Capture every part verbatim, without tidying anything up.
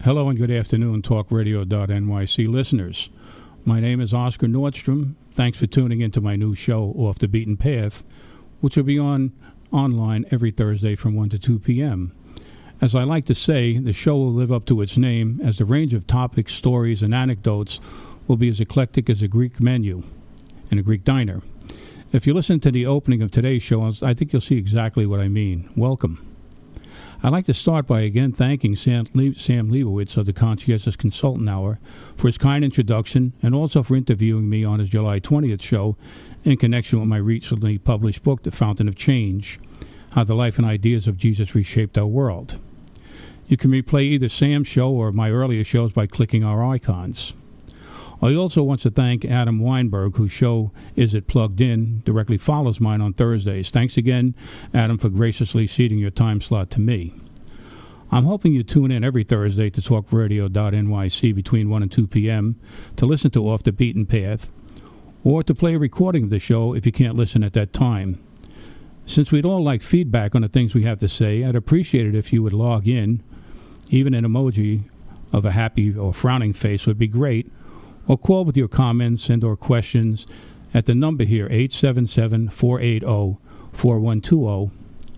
Hello and good afternoon, talk radio dot N Y C listeners. My name is Oscar Nordstrom. Thanks for tuning into my new show, Off the Beaten Path, which will be on online every Thursday from one to two p.m. As I like to say, the show will live up to its name, as the range of topics, stories, and anecdotes will be as eclectic as a Greek menu in a Greek diner. If you listen to the opening of today's show, I think you'll see exactly what I mean. Welcome. I'd like to start by again thanking Sam, Le- Sam Leibowitz of the Conscientious Consultant Hour for his kind introduction and also for interviewing me on his July twentieth show in connection with my recently published book, The Fountain of Change, How the Life and Ideas of Jesus Reshaped Our World. You can replay either Sam's show or my earlier shows by clicking our icons. I also want to thank Adam Weinberg, whose show Is It Plugged In directly follows mine on Thursdays. Thanks again, Adam, for graciously ceding your time slot to me. I'm hoping you tune in every Thursday to talk radio dot N Y C between one and two p.m. to listen to Off the Beaten Path, or to play a recording of the show if you can't listen at that time. Since we'd all like feedback on the things we have to say, I'd appreciate it if you would log in. Even an emoji of a happy or frowning face would be great. Or call with your comments and or questions at the number here, eight seven seven, four eight zero, four one two zero.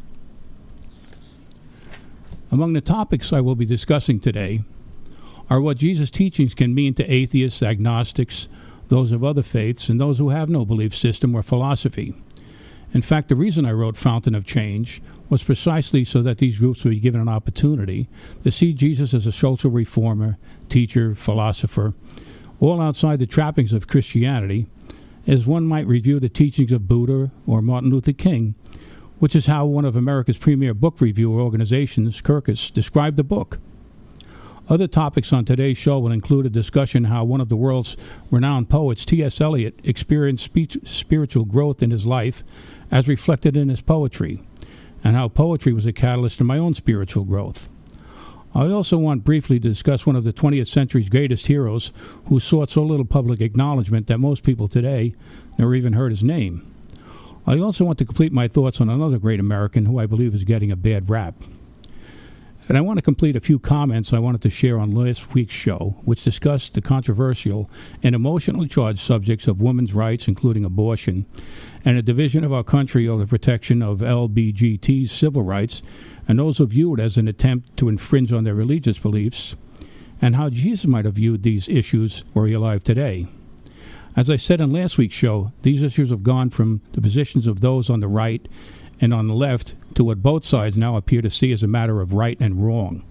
Among the topics I will be discussing today are what Jesus' teachings can mean to atheists, agnostics, those of other faiths, and those who have no belief system or philosophy. In fact, the reason I wrote Fountain of Change was precisely so that these groups would be given an opportunity to see Jesus as a social reformer, teacher, philosopher, all outside the trappings of Christianity, as one might review the teachings of Buddha or Martin Luther King, which is how one of America's premier book review organizations, Kirkus, described the book. Other topics on today's show will include a discussion how one of the world's renowned poets, T S Eliot, experienced speech, spiritual growth in his life as reflected in his poetry, and how poetry was a catalyst in my own spiritual growth. I also want briefly to discuss one of the twentieth century's greatest heroes who sought so little public acknowledgement that most people today never even heard his name. I also want to complete my thoughts on another great American who I believe is getting a bad rap. And I want to complete a few comments I wanted to share on last week's show, which discussed the controversial and emotionally charged subjects of women's rights, including abortion, and a division of our country over the protection of L G B T's civil rights, and those who view it as an attempt to infringe on their religious beliefs, and how Jesus might have viewed these issues were he alive today. As I said in last week's show, these issues have gone from the positions of those on the right and on the left to what both sides now appear to see as a matter of right and wrong.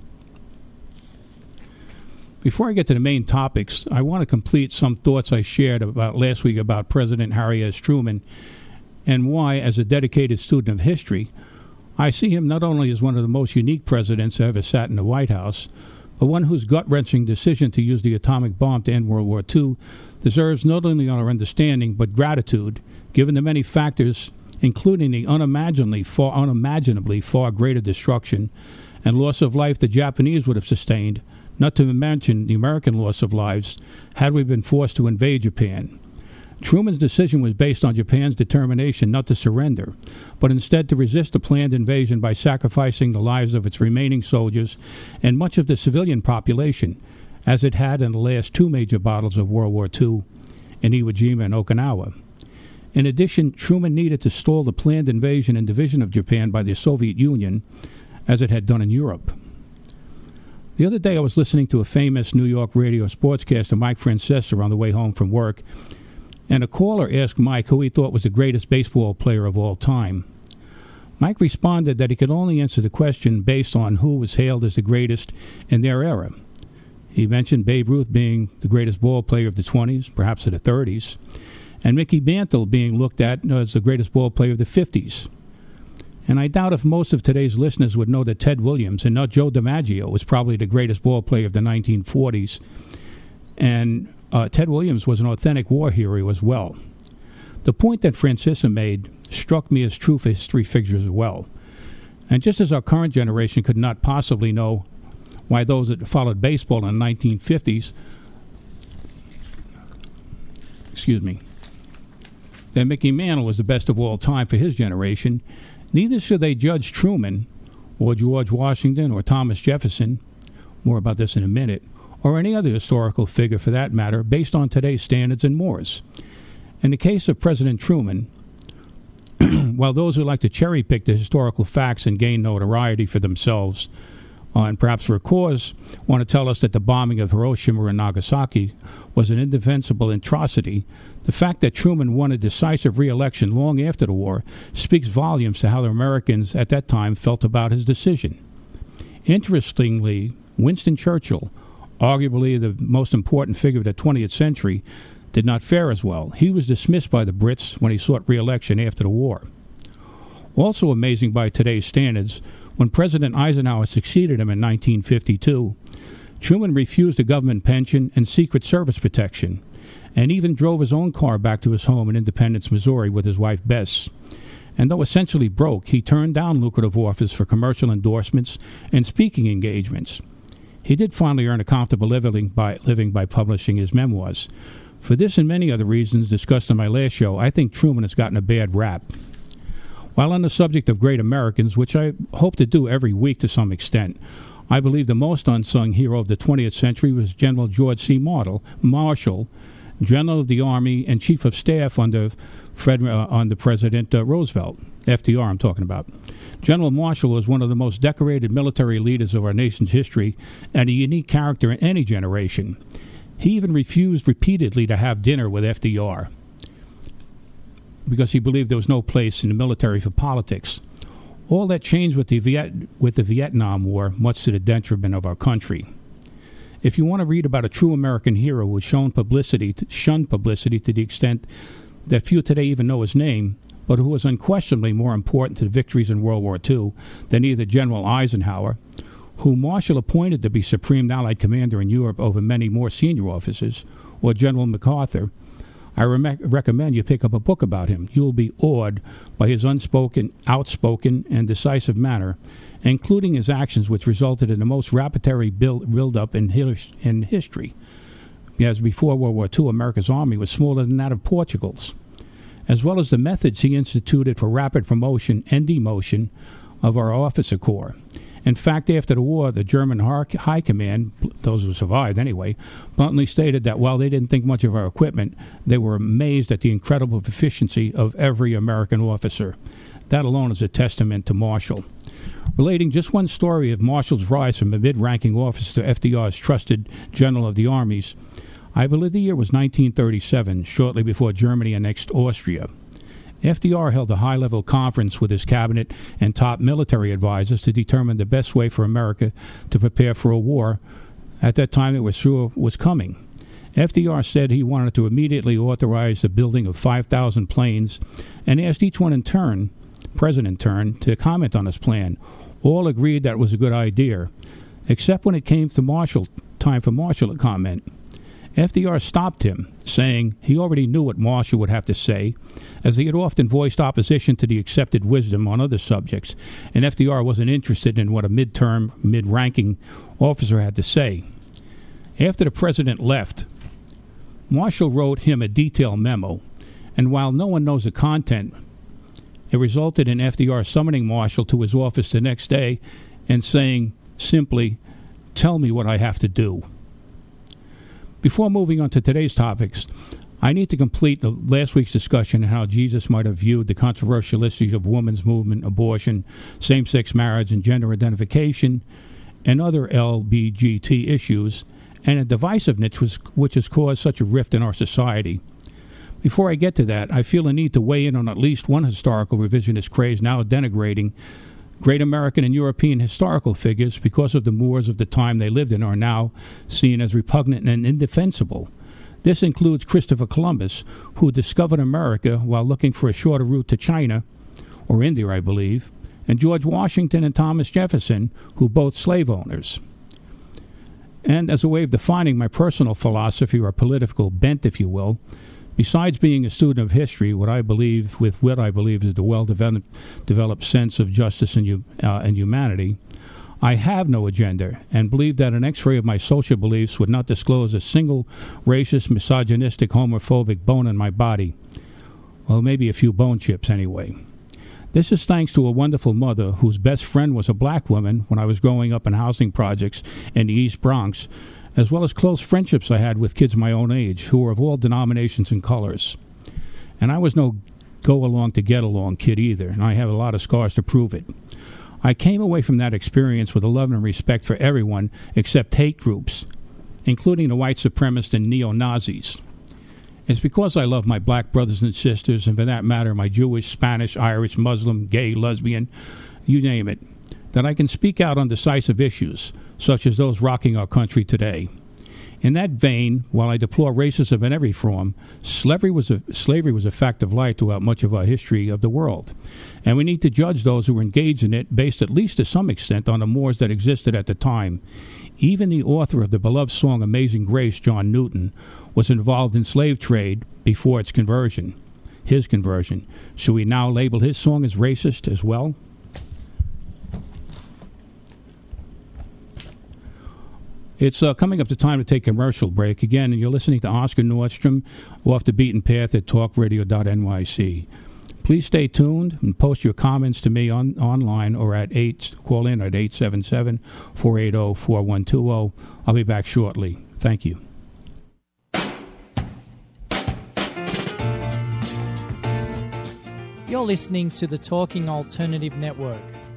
Before I get to the main topics, I want to complete some thoughts I shared about last week about President Harry S. Truman and why, as a dedicated student of history, I see him not only as one of the most unique presidents who ever sat in the White House, but one whose gut-wrenching decision to use the atomic bomb to end World War Two deserves not only our understanding but gratitude, given the many factors, including the unimaginably far, unimaginably far greater destruction and loss of life the Japanese would have sustained, not to mention the American loss of lives, had we been forced to invade Japan. Truman's decision was based on Japan's determination not to surrender, but instead to resist the planned invasion by sacrificing the lives of its remaining soldiers and much of the civilian population, as it had in the last two major battles of World War Two in Iwo Jima and Okinawa. In addition, Truman needed to stall the planned invasion and division of Japan by the Soviet Union, as it had done in Europe. The other day I was listening to a famous New York radio sportscaster, Mike Francesa, on the way home from work, and a caller asked Mike who he thought was the greatest baseball player of all time. Mike responded that he could only answer the question based on who was hailed as the greatest in their era. He mentioned Babe Ruth being the greatest ball player of the twenties, perhaps of the thirties, and Mickey Mantle being looked at as the greatest ball player of the fifties. And I doubt if most of today's listeners would know that Ted Williams, and not Joe DiMaggio, was probably the greatest ball player of the nineteen forties. And uh, Ted Williams was an authentic war hero as well. The point that Francesa made struck me as true for history figures as well. And just as our current generation could not possibly know why those that followed baseball in the nineteen fifties, excuse me, that Mickey Mantle was the best of all time for his generation, neither should they judge Truman or George Washington or Thomas Jefferson more about this in a minute, or any other historical figure for that matter, based on today's standards and mores. In the case of President Truman, while those who like to cherry-pick the historical facts and gain notoriety for themselves, uh, and perhaps for a cause, want to tell us that the bombing of Hiroshima and Nagasaki was an indefensible atrocity, the fact that Truman won a decisive re-election long after the war speaks volumes to how the Americans at that time felt about his decision. Interestingly, Winston Churchill, arguably the most important figure of the twentieth century, did not fare as well. He was dismissed by the Brits when he sought re-election after the war. Also amazing by today's standards, when President Eisenhower succeeded him in nineteen fifty-two, Truman refused a government pension and Secret Service protection, and even drove his own car back to his home in Independence, Missouri with his wife Bess. And though essentially broke, he turned down lucrative offers for commercial endorsements and speaking engagements. He did finally earn a comfortable living by, living by publishing his memoirs. For this and many other reasons discussed in my last show, I think Truman has gotten a bad rap. While on the subject of great Americans, which I hope to do every week to some extent, I believe the most unsung hero of the twentieth century was General George C. Marshall, General of the Army and Chief of Staff under Fred, uh, under President uh, Roosevelt, F D R I'm talking about. General Marshall was one of the most decorated military leaders of our nation's history and a unique character in any generation. He even refused repeatedly to have dinner with F D R because he believed there was no place in the military for politics. All that changed with the Viet- with the Vietnam War, much to the detriment of our country. If you want to read about a true American hero who shunned publicity, to, shunned publicity to the extent that few today even know his name, but who was unquestionably more important to the victories in World War Two than either General Eisenhower, who Marshall appointed to be Supreme Allied Commander in Europe over many more senior officers, or General MacArthur, I re- recommend you pick up a book about him. You will be awed by his unspoken, outspoken, and decisive manner, including his actions which resulted in the most rapidary build, build-up in, his, in history. As before World War Two, America's army was smaller than that of Portugal's, as well as the methods he instituted for rapid promotion and demotion of our officer corps. In fact, after the war, the German High Command, those who survived anyway, bluntly stated that while they didn't think much of our equipment, they were amazed at the incredible efficiency of every American officer. That alone is a testament to Marshall. Relating just one story of Marshall's rise from a mid-ranking officer to F D R's trusted general of the armies, I believe the year was nineteen thirty-seven, shortly before Germany annexed Austria. F D R held a high-level conference with his cabinet and top military advisors to determine the best way for America to prepare for a war. At that time, it was sure was coming. F D R said he wanted to immediately authorize the building of five thousand planes and asked each one in turn, president in turn, to comment on his plan. All agreed that it was a good idea, except when it came to Marshall, time for Marshall to comment. F D R stopped him, saying he already knew what Marshall would have to say, as he had often voiced opposition to the accepted wisdom on other subjects, and F D R wasn't interested in what a mid-term, mid-ranking officer had to say. After the president left, Marshall wrote him a detailed memo, and while no one knows the content, it resulted in F D R summoning Marshall to his office the next day and saying simply, "Tell me what I have to do." Before moving on to today's topics, I need to complete the last week's discussion on how Jesus might have viewed the controversial issues of women's movement, abortion, same-sex marriage, and gender identification, and other L G B T issues, and a divisiveness which, which has caused such a rift in our society. Before I get to that, I feel a need to weigh in on at least one historical revisionist craze now denigrating great American and European historical figures because of the mores of the time they lived in are now seen as repugnant and indefensible. This includes Christopher Columbus, who discovered America while looking for a shorter route to China, or India, I believe, and George Washington and Thomas Jefferson, who both slave owners. And as a way of defining my personal philosophy or political bent, if you will, besides being a student of history, what I believe, with what I believe is the well-developed developed sense of justice and, uh, and humanity, I have no agenda and believe that an X-ray of my social beliefs would not disclose a single racist, misogynistic, homophobic bone in my body. Well, maybe a few bone chips anyway. This is thanks to a wonderful mother whose best friend was a black woman when I was growing up in housing projects in the East Bronx, as well as close friendships I had with kids my own age who were of all denominations and colors. And I was no go-along to get-along kid either, and I have a lot of scars to prove it. I came away from that experience with a love and respect for everyone except hate groups, including the white supremacists and neo-Nazis. It's because I love my black brothers and sisters, and for that matter, my Jewish, Spanish, Irish, Muslim, gay, lesbian, you name it, that I can speak out on decisive issues, such as those rocking our country today. In that vein, while I deplore racism in every form, slavery was a, slavery was a fact of life throughout much of our history of the world. And we need to judge those who were engaged in it based at least to some extent on the mores that existed at the time. Even the author of the beloved song Amazing Grace, John Newton, was involved in slave trade before its conversion, his conversion. Should we now label his song as racist as well? It's uh, coming up to time to take a commercial break again, and you're listening to Oscar Nordstrom off the beaten path at talk radio dot N Y C. Please stay tuned and post your comments to me on online or at eight call in at eight seven seven, four eight zero, four one two zero. I'll be back shortly. Thank you. You're listening to the Talking Alternative Network.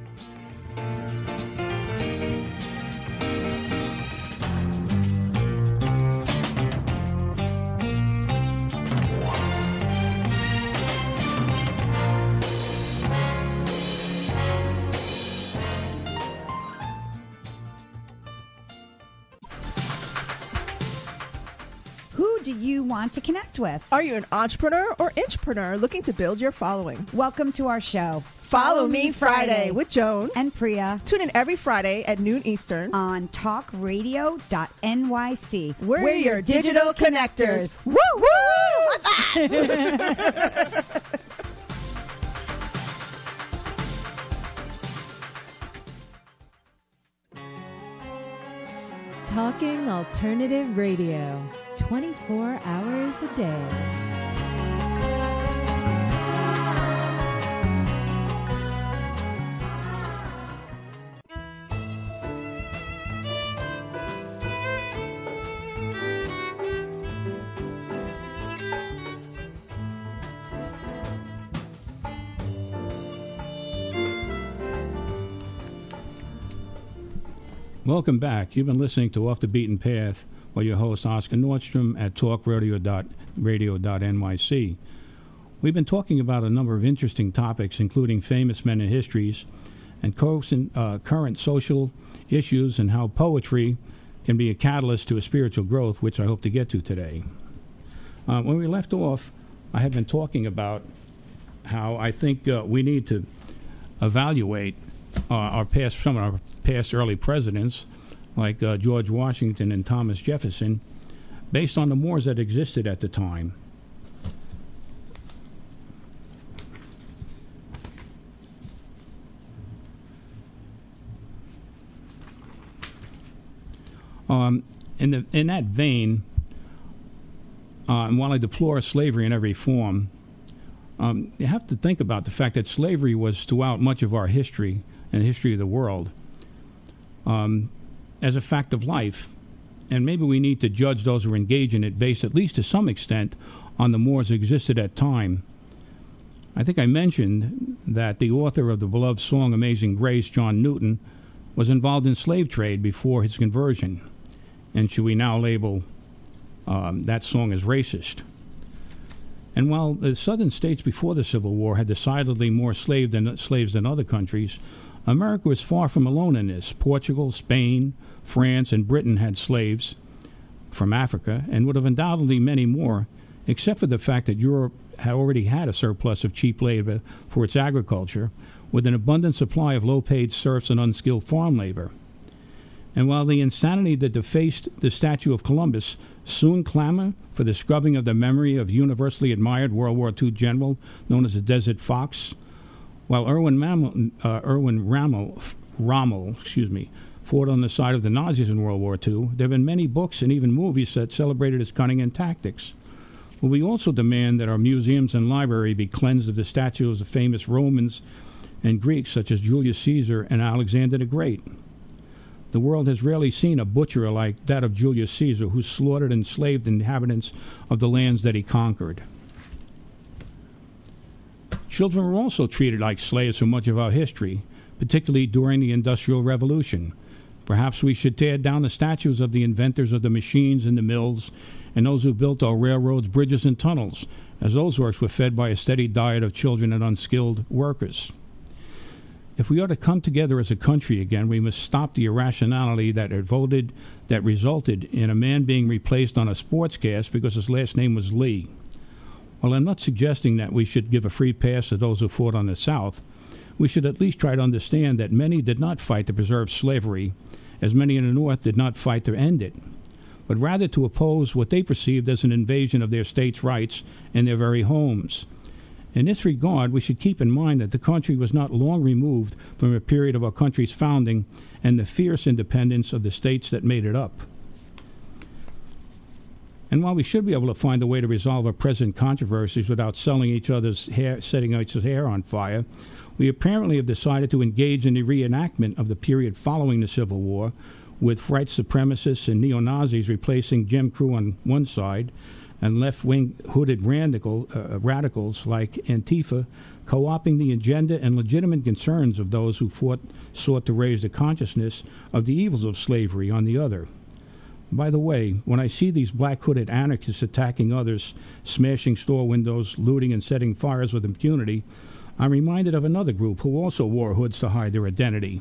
Want to connect with? Are you an entrepreneur or intrapreneur looking to build your following? Welcome to our show, Follow, Follow Me Friday. Friday with Joan and Priya. Tune in every Friday at noon Eastern on talk radio dot N Y C. We're, We're your digital, digital connectors. connectors. Woo woo! What's that? Talking Alternative Radio. twenty-four hours a day. Welcome back. You've been listening to Off the Beaten Path with your host, Oscar Nordstrom, at talk radio dot N Y C. We've been talking about a number of interesting topics, including famous men in histories and uh, current social issues and how poetry can be a catalyst to a spiritual growth, which I hope to get to today. Uh, when we left off, I had been talking about how I think uh, we need to evaluate uh, our past, some of our past early presidents, like uh, George Washington and Thomas Jefferson, based on the mores that existed at the time. Um, in, the, in that vein, uh, and while I deplore slavery in every form, um, you have to think about the fact that slavery was throughout much of our history and the history of the world um, as a fact of life. And maybe we need to judge those who are engaged in it based, at least to some extent, on the mores that existed at time. I think I mentioned that the author of the beloved song Amazing Grace, John Newton, was involved in slave trade before his conversion. And should we now label um, that song as racist? And while the southern states before the Civil War had decidedly more slave than, slaves than other countries, America was far from alone in this. Portugal, Spain, France, and Britain had slaves from Africa and would have undoubtedly many more, except for the fact that Europe had already had a surplus of cheap labor for its agriculture, with an abundant supply of low-paid serfs and unskilled farm labor. And while the insanity that defaced the statue of Columbus soon clamored for the scrubbing of the memory of universally admired World War Two general known as the Desert Fox, while Erwin Rommel, uh, Erwin Rommel, Rommel, excuse me, fought on the side of the Nazis in World War Two, there have been many books and even movies that celebrated his cunning and tactics. Will we also demand that our museums and library be cleansed of the statues of famous Romans and Greeks such as Julius Caesar and Alexander the Great? The world has rarely seen a butcher like that of Julius Caesar, who slaughtered and enslaved inhabitants of the lands that he conquered. Children were also treated like slaves for much of our history, particularly during the Industrial Revolution. Perhaps we should tear down the statues of the inventors of the machines and the mills and those who built our railroads, bridges, and tunnels, as those works were fed by a steady diet of children and unskilled workers. If we are to come together as a country again, we must stop the irrationality that voted, that resulted in a man being replaced on a sportscast because his last name was Lee. While I'm not suggesting that we should give a free pass to those who fought on the South, we should at least try to understand that many did not fight to preserve slavery, as many in the North did not fight to end it, but rather to oppose what they perceived as an invasion of their states' rights and their very homes. In this regard, we should keep in mind that the country was not long removed from a period of our country's founding and the fierce independence of the states that made it up. And while we should be able to find a way to resolve our present controversies without selling each other's hair, setting each other's hair on fire, we apparently have decided to engage in the reenactment of the period following the Civil War, with white supremacists and neo-Nazis replacing Jim Crow on one side, and left-wing hooded radical, uh, radicals like Antifa co-opting the agenda and legitimate concerns of those who fought, sought to raise the consciousness of the evils of slavery on the other. By the way, when I see these black-hooded anarchists attacking others, smashing store windows, looting and setting fires with impunity, I'm reminded of another group who also wore hoods to hide their identity.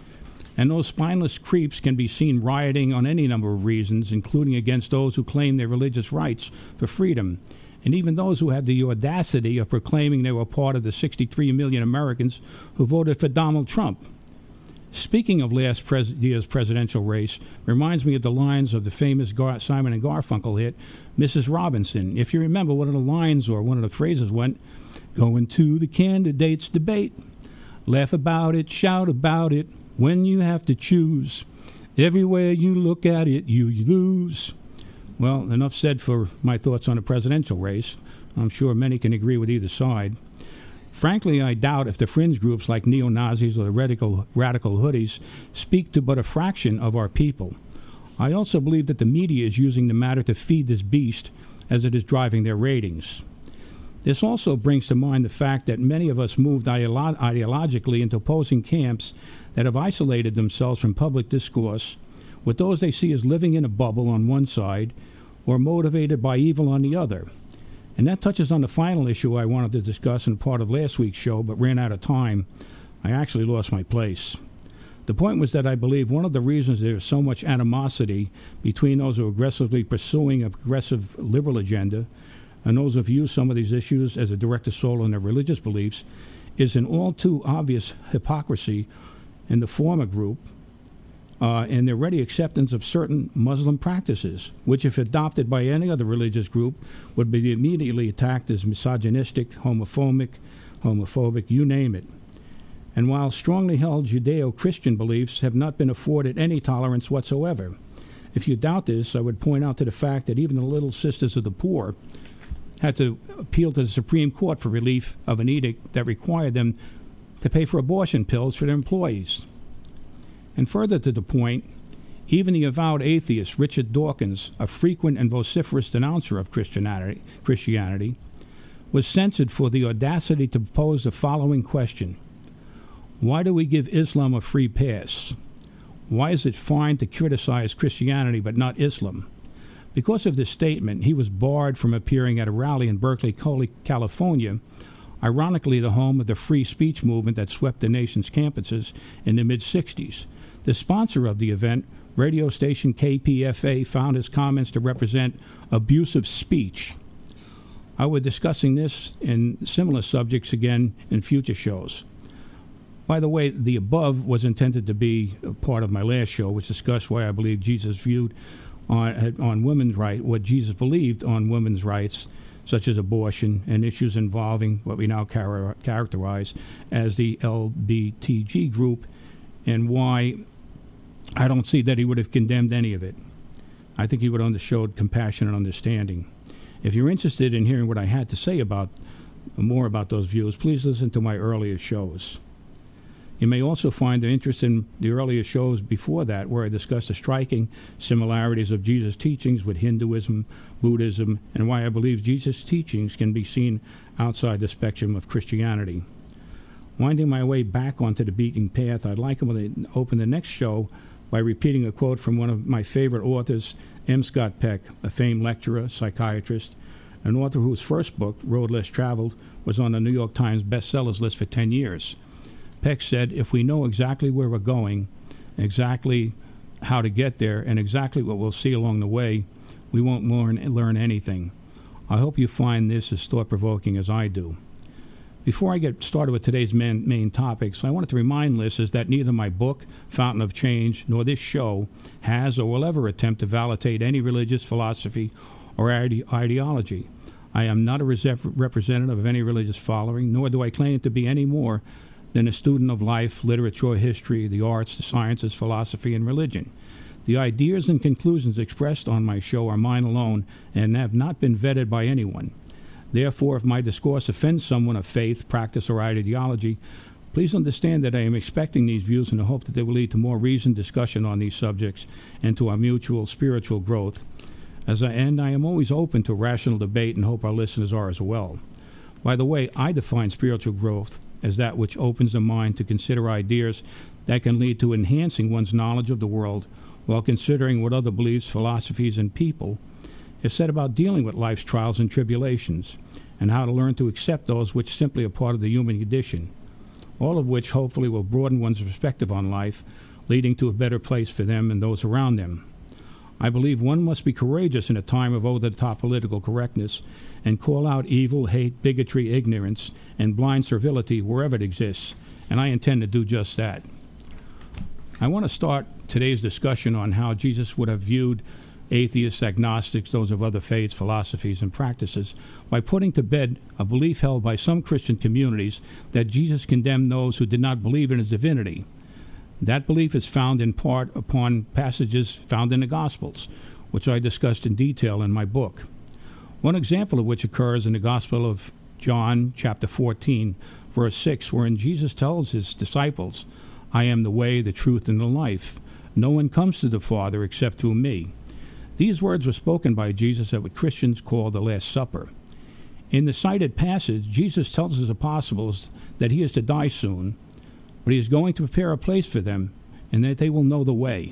And those spineless creeps can be seen rioting on any number of reasons, including against those who claim their religious rights for freedom, and even those who have the audacity of proclaiming they were part of the sixty-three million Americans who voted for Donald Trump. Speaking of last pres- year's presidential race, reminds me of the lines of the famous Gar- Simon and Garfunkel hit, Missus Robinson. If you remember, one of the lines or one of the phrases went, "Going to the candidates' debate, laugh about it, shout about it, when you have to choose, everywhere you look at it, you lose." Well, enough said for my thoughts on the presidential race. I'm sure many can agree with either side. Frankly, I doubt if the fringe groups like neo-Nazis or the radical, radical hoodies speak to but a fraction of our people. I also believe that the media is using the matter to feed this beast as it is driving their ratings. This also brings to mind the fact that many of us moved ideolo- ideologically into opposing camps that have isolated themselves from public discourse, with those they see as living in a bubble on one side or motivated by evil on the other. And that touches on the final issue I wanted to discuss in part of last week's show, but ran out of time. I actually lost my place. The point was that I believe one of the reasons there is so much animosity between those who are aggressively pursuing a progressive liberal agenda and those who view some of these issues as a direct assault on their religious beliefs is an all too obvious hypocrisy in the former group uh, and their ready acceptance of certain Muslim practices, which, if adopted by any other religious group, would be immediately attacked as misogynistic, homophobic, homophobic, you name it. And while strongly held Judeo-Christian beliefs have not been afforded any tolerance whatsoever. If you doubt this, I would point out to the fact that even the Little Sisters of the Poor had to appeal to the Supreme Court for relief of an edict that required them to pay for abortion pills for their employees. And further to the point, even the avowed atheist Richard Dawkins, a frequent and vociferous denouncer of Christianity, Christianity, was censored for the audacity to pose the following question: why do we give Islam a free pass? Why is it fine to criticize Christianity but not Islam? Because of this statement, he was barred from appearing at a rally in Berkeley, California, ironically the home of the free speech movement that swept the nation's campuses in the mid-sixties. The sponsor of the event, radio station K P F A, found his comments to represent abusive speech. I will be discussing this and similar subjects again in future shows. By the way, the above was intended to be a part of my last show, which discussed why I believe Jesus viewed on, on women's rights, what Jesus believed on women's rights, such as abortion and issues involving what we now char- characterize as the L G B T Q group, and why I don't see that he would have condemned any of it. I think he would have showed compassion and understanding. If you're interested in hearing what I had to say about more about those views, please listen to my earlier shows. You may also find an interest in the earlier shows before that, where I discussed the striking similarities of Jesus' teachings with Hinduism, Buddhism, and why I believe Jesus' teachings can be seen outside the spectrum of Christianity. Winding my way back onto the beaten path, I'd like to open the next show by repeating a quote from one of my favorite authors, M. Scott Peck, a famed lecturer, psychiatrist, an author whose first book, Road Less Traveled, was on the New York Times bestsellers list for ten years. Peck said, if we know exactly where we're going, exactly how to get there, and exactly what we'll see along the way, we won't learn, learn anything. I hope you find this as thought-provoking as I do. Before I get started with today's main, main topics, I wanted to remind listeners that neither my book, Fountain of Change, nor this show has or will ever attempt to validate any religious philosophy or ide- ideology. I am not a res- representative of any religious following, nor do I claim to be any more than a student of life, literature, history, the arts, the sciences, philosophy, and religion. The ideas and conclusions expressed on my show are mine alone and have not been vetted by anyone. Therefore, if my discourse offends someone of faith, practice, or ideology, please understand that I am expecting these views in the hope that they will lead to more reasoned discussion on these subjects and to our mutual spiritual growth. As I end, I am always open to rational debate and hope our listeners are as well. By the way, I define spiritual growth as that which opens the mind to consider ideas that can lead to enhancing one's knowledge of the world while considering what other beliefs, philosophies, and people have said about dealing with life's trials and tribulations, and how to learn to accept those which simply are part of the human condition, all of which hopefully will broaden one's perspective on life, leading to a better place for them and those around them. I believe one must be courageous in a time of over-the-top political correctness and call out evil, hate, bigotry, ignorance, and blind servility wherever it exists, and I intend to do just that. I want to start today's discussion on how Jesus would have viewed atheists, agnostics, those of other faiths, philosophies, and practices, by putting to bed a belief held by some Christian communities that Jesus condemned those who did not believe in his divinity. That belief is found in part upon passages found in the Gospels, which I discussed in detail in my book. One example of which occurs in the Gospel of John, chapter fourteen, verse six, wherein Jesus tells his disciples, I am the way, the truth, and the life. No one comes to the Father except through me. These words were spoken by Jesus at what Christians call the Last Supper. In the cited passage, Jesus tells his apostles that he is to die soon, but he is going to prepare a place for them, and that they will know the way.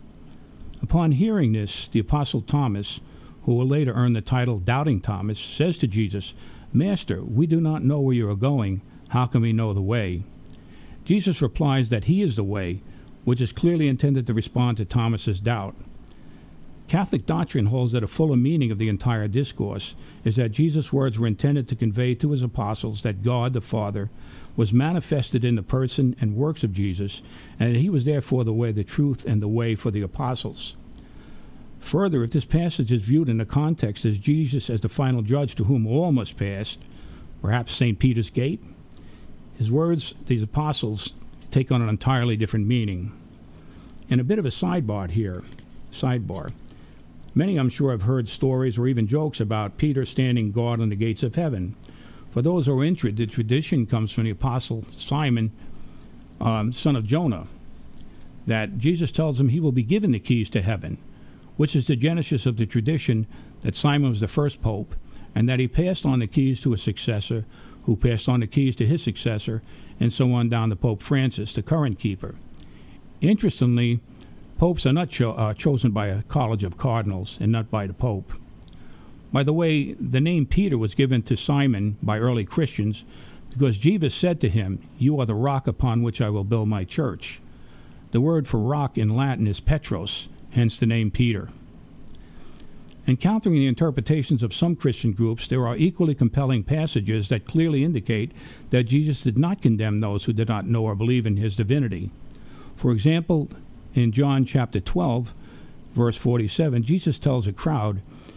Upon hearing this, the Apostle Thomas, who will later earn the title Doubting Thomas, says to Jesus, Master, we do not know where you are going. How can we know the way? Jesus replies that he is the way, which is clearly intended to respond to Thomas's doubt. Catholic doctrine holds that a fuller meaning of the entire discourse is that Jesus' words were intended to convey to his apostles that God the Father was manifested in the person and works of Jesus, and that he was therefore the way, the truth, and the way for the apostles. Further, if this passage is viewed in the context as Jesus as the final judge to whom all must pass, perhaps Saint Peter's Gate, his words, these apostles, take on an entirely different meaning. And a bit of a sidebar here, sidebar. Many, I'm sure, have heard stories or even jokes about Peter standing guard on the gates of heaven. For those who are interested, the tradition comes from the apostle Simon, um, son of Jonah, that Jesus tells him he will be given the keys to heaven, which is the genesis of the tradition that Simon was the first pope, and that he passed on the keys to a successor, who passed on the keys to his successor, and so on down to Pope Francis, the current keeper. Interestingly, popes are not cho- uh, chosen by a college of cardinals and not by the pope. By the way, the name Peter was given to Simon by early Christians because Jesus said to him, You are the rock upon which I will build my church. The word for rock in Latin is Petros, hence the name Peter. Encountering the interpretations of some Christian groups, there are equally compelling passages that clearly indicate that Jesus did not condemn those who did not know or believe in his divinity. For example, in John chapter twelve, verse forty-seven, Jesus tells a crowd,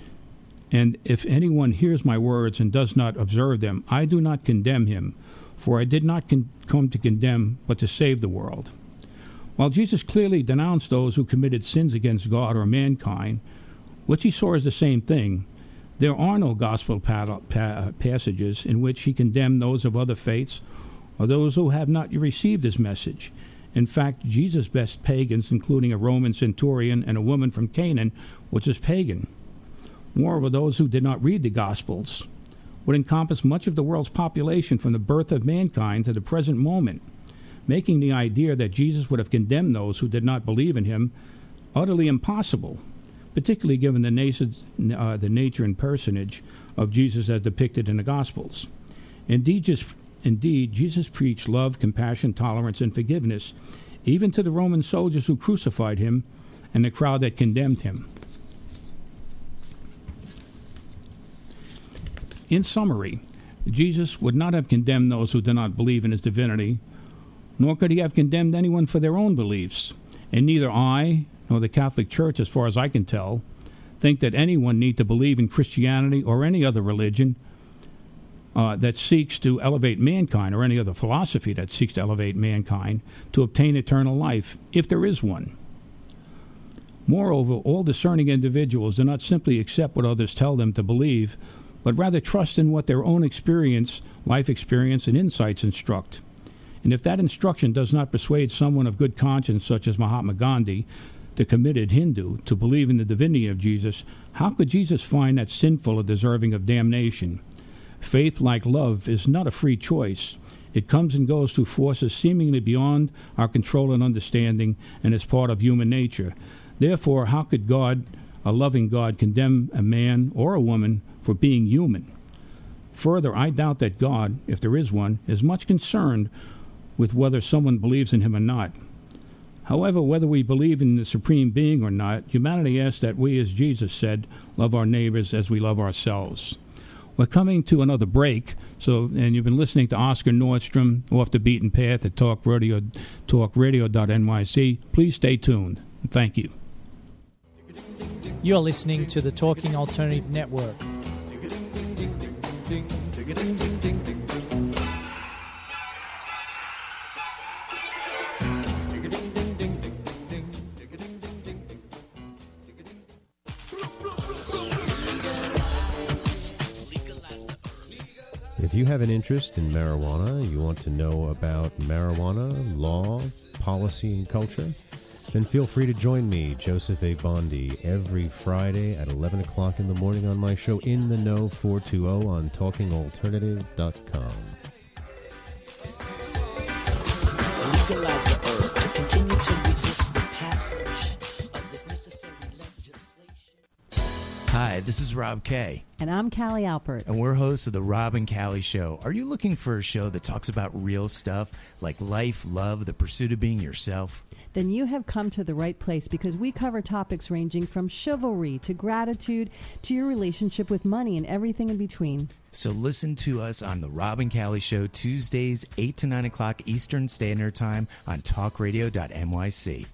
And if anyone hears my words and does not observe them, I do not condemn him, for I did not con- come to condemn, but to save the world. While Jesus clearly denounced those who committed sins against God or mankind, which he saw as the same thing, There are no gospel pa- pa- passages in which he condemned those of other faiths or those who have not received his message. In fact, Jesus blessed pagans, including a Roman centurion and a woman from Canaan, which is pagan. Moreover, those who did not read the Gospels would encompass much of the world's population from the birth of mankind to the present moment, making the idea that Jesus would have condemned those who did not believe in him utterly impossible, particularly given the, nature, uh, the nature and personage of Jesus as depicted in the Gospels. Indeed, just, indeed, Jesus preached love, compassion, tolerance, and forgiveness, even to the Roman soldiers who crucified him and the crowd that condemned him. In summary, Jesus would not have condemned those who did not believe in his divinity, nor could he have condemned anyone for their own beliefs. And neither I, nor the Catholic Church, as far as I can tell, think that anyone need to believe in Christianity or any other religion uh, that seeks to elevate mankind, or any other philosophy that seeks to elevate mankind, to obtain eternal life, if there is one. Moreover, all discerning individuals do not simply accept what others tell them to believe, but rather trust in what their own experience, life experience, and insights instruct. And if that instruction does not persuade someone of good conscience, such as Mahatma Gandhi, the committed Hindu, to believe in the divinity of Jesus, how could Jesus find that sinful or deserving of damnation? Faith, like love, is not a free choice. It comes and goes through forces seemingly beyond our control and understanding, and is part of human nature. Therefore, how could God, a loving God, condemn a man or a woman for being human? Further, I doubt that God, if there is one, is much concerned with whether someone believes in him or not. However, whether we believe in the supreme being or not, humanity asks that we, as Jesus said, love our neighbors as we love ourselves. We're coming to another break, so and you've been listening to Oscar Nordstrom, Off the Beaten Path at Talk Radio, talk radio dot N Y C. Please stay tuned. Thank you. You're listening to the Talking Alternative Network. If you have an interest in marijuana, you want to know about marijuana, law, policy, and culture, then feel free to join me, Joseph A. Bondi, every Friday at eleven o'clock in the morning on my show In the Know four twenty on talking alternative dot com. Legalize the herb to continue to resist the passage of this necessary legislation. Hi, this is Rob Kay. And I'm Callie Alpert. And we're hosts of The Rob and Callie Show. Are you looking for a show that talks about real stuff like life, love, the pursuit of being yourself? Then you have come to the right place, because we cover topics ranging from chivalry to gratitude to your relationship with money and everything in between. So listen to us on The Rob and Callie Show, Tuesdays, eight to nine o'clock Eastern Standard Time on talk radio dot N Y C.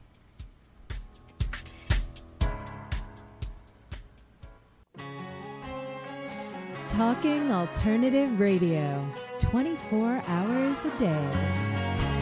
Talking Alternative Radio, twenty-four hours a day.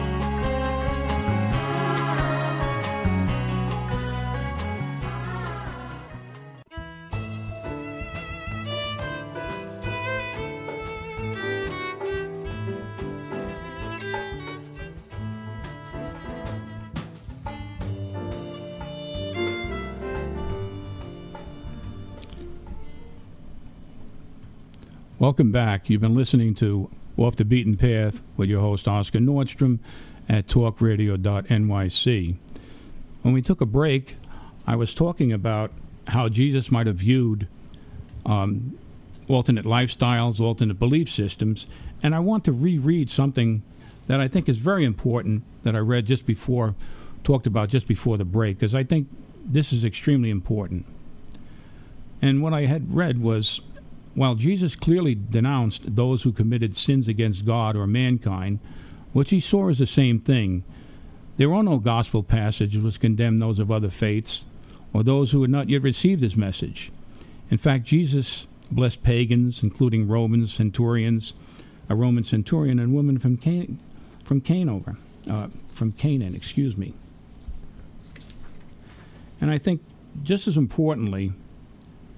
Welcome back. You've been listening to Off the Beaten Path with your host, Oscar Nordstrom, at talk radio dot N Y C. When we took a break, I was talking about how Jesus might have viewed um, alternate lifestyles, alternate belief systems, and I want to reread something that I think is very important that I read just before, talked about just before the break, because I think this is extremely important. And what I had read was, while Jesus clearly denounced those who committed sins against God or mankind, which he saw as the same thing, there are no gospel passages which condemn those of other faiths or those who had not yet received his message. In fact, Jesus blessed pagans, including Romans, centurions, a Roman centurion, and women from Can- from Canaan, uh, from Canaan, excuse me. And I think, just as importantly,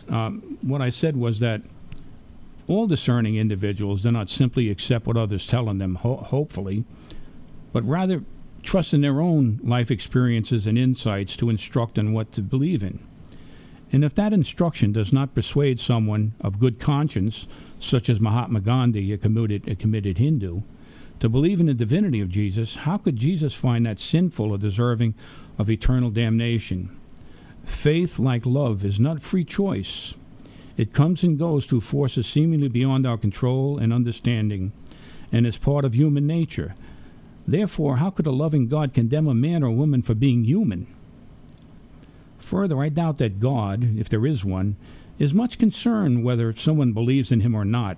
Um, what I said was that all discerning individuals do not simply accept what others tell them, ho- hopefully, but rather trust in their own life experiences and insights to instruct on what to believe in. And if that instruction does not persuade someone of good conscience, such as Mahatma Gandhi, a committed, a committed Hindu, to believe in the divinity of Jesus, how could Jesus find that sinful or deserving of eternal damnation? Faith, like love, is not free choice. It comes and goes through forces seemingly beyond our control and understanding, and is part of human nature. Therefore, how could a loving God condemn a man or woman for being human? Further, I doubt that God, if there is one, is much concerned whether someone believes in him or not.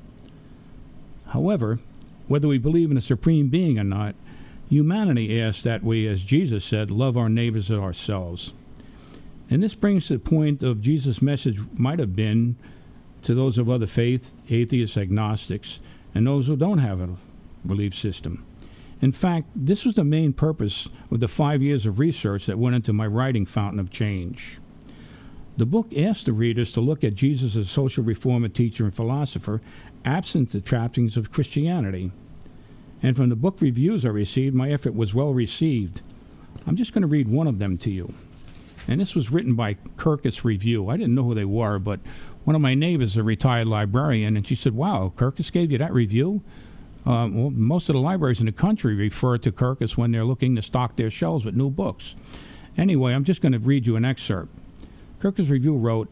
However, whether we believe in a supreme being or not, humanity asks that we, as Jesus said, love our neighbors as ourselves. And this brings to the point of Jesus' message might have been to those of other faith, atheists, agnostics, and those who don't have a belief system. In fact, this was the main purpose of the five years of research that went into my writing Fountain of Change. The book asked the readers to look at Jesus as a social reformer, teacher, and philosopher, absent the trappings of Christianity. And from the book reviews I received, my effort was well received. I'm just going to read one of them to you. And this was written by Kirkus Review. I didn't know who they were, but one of my neighbors is a retired librarian, and she said, wow, Kirkus gave you that review? Uh, well, most of the libraries in the country refer to Kirkus when they're looking to stock their shelves with new books. Anyway, I'm just going to read you an excerpt. Kirkus Review wrote,